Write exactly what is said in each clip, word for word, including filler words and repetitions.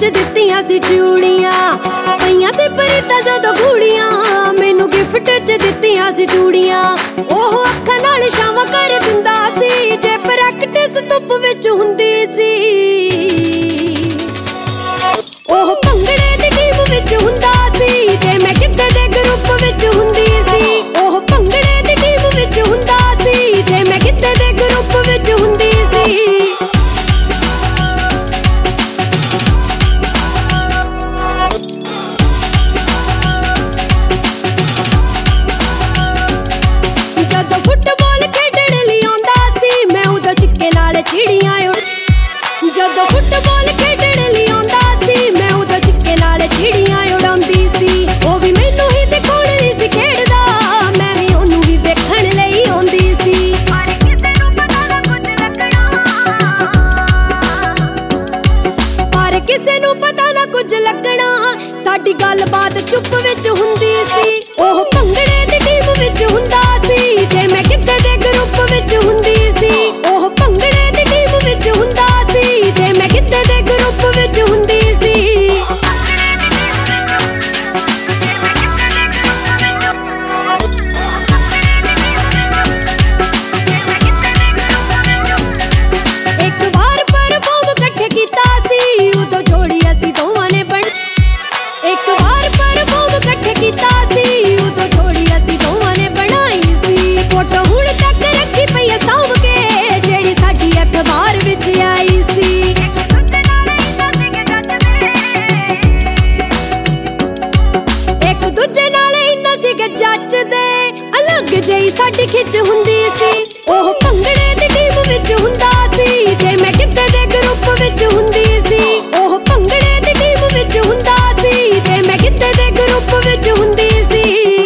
च दित्तियां सी चूड़ियां पईयां सी परीतां जदों गूड़ियां मैनू गिफ्ट च दित्तियां सी चूड़ियां ओह अखां नाल छावां कर दिंदा सी जे प्रैक्टिस धुੱਪ विच हुंदी सी ओह भंगड़े दी टीम विच हुंदा सी ते मैं गिद्दे दे ग्रुप विच हुंदी सी ओह भंगड़े दी टीम विच हुंदा सी ते मैं गिद्दे दे ग्रुप विच हुंदी सी फुटबॉल खेडण लई आउंदा सी मैं उदों चिक्के नाल चिड़ियां उड़ जदों फुटबॉल खेडण लई आउंदा सी मैं उदों चिक्के नाल चिड़ियां उड़ाउंदी सी ओ भी मैनू ही दिखाउण लई सी खेडदा मैं भी ओनू ही वेखण लई आउंदी सी पर किसे नूं पता ना कुछ लगना साडी गलबात चुप विच हुंदी सी ओह भंगड़े दी टीम विच हुंदा सी ते मैं गिद्दे दे ग्रुप विच हुंदी सी ओह भंगड़े दी टीम विच हुंदा सी ते मैं गिद्दे दे ग्रुप विच हुंदी सी एक बार परफॉर्म इकट्ठे कीता सी उदों जोड़ी असीं दोवां ने बण एक बार परफॉर्म इकट्ठे कीता सी उदों जोड़ी असीं दोवां ने बनाई सी फोटो हुण तक रखी पई ऐ साਂਭ के जेड़ी साडी अखबार विच आई सी एक दूजे नाल इन्ना सीगे जचदे अलग जई साडी खिच हुंदी सी ओह भंगड़े दी टीम विच हुंदा सी ते मैं गिद्दे दे ग्रुप विच हुंदी सी ओह भंगड़े दी टीम विच हुंदा सी ते मैं गिद्दे दे ग्रुप विच हुंदी सी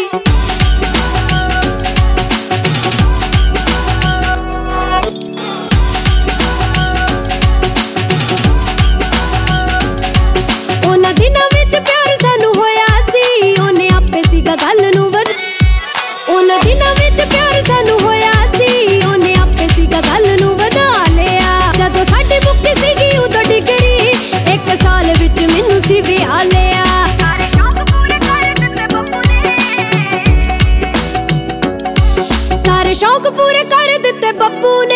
ਉਹਨਾਂ ਦਿਨਾਂ ਵਿੱਚ ਪਿਆਰ ਸਾਨੂੰ ਹੋਇਆ ਸੀ ਉਹਨੇ ਆਪੇ ਸੀਗਾ ਗੱਲ ਨੂੰ ਵਧ ਉਹਨਾਂ ਦਿਨਾਂ ਵਿੱਚ ਪਿਆਰ ਸਾਨੂੰ ਹੋਇਆ ਸੀ ਉਹਨੇ ਆਪੇ ਸੀਗਾ ਗੱਲ ਨੂੰ ਵਧਾ ਲਿਆ ਜਦੋਂ ਸਾਡੀ ਮੁੱਕੀ ਸੀਗੀ ਉਦੋਂ ਡਿਗਰੀ ਇੱਕ ਸਾਲ ਵਿੱਚ ਮੈਨੂੰ ਸੀ ਵਿਆਹ ਲਿਆ ਸਾਰੇ ਸ਼ੌਕ ਪੂਰੇ ਕਰ ਦਿੱਤੇ ਬੱਬੂ ਨੇ